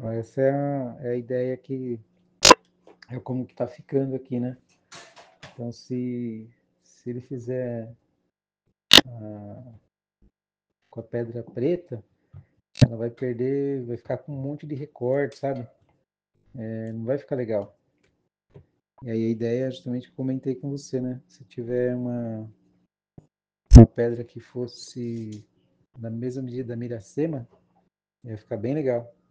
Essa é a ideia que é como que tá ficando aqui, né? Então, se ele fizer com a pedra preta, ela vai perder, vai ficar com um monte de recorte, sabe? Não vai ficar legal. E aí a ideia é justamente que eu comentei com você, né? Se tiver uma pedra que fosse da mesma medida da Miracema, ia ficar bem legal.